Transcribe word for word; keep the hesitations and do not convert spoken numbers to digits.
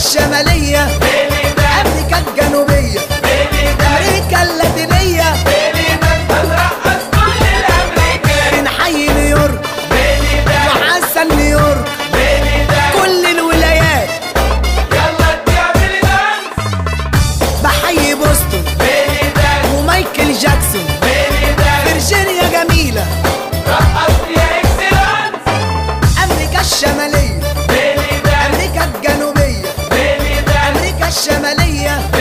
الشمالية، أمريكا الجنوبية، أمريكا اللاتينية، هنرقص كل الأمريكان. بنحيي نيويورك وحسن نيويورك، كل الولايات يلا تعملي دانس. بحيي بوسطن ومايكل جاكسون، فيرجينيا جميلة، رقص يا إكسلانس. أمريكا الشمالية، أمريكا الجنوبية، أمريكا الشمالية،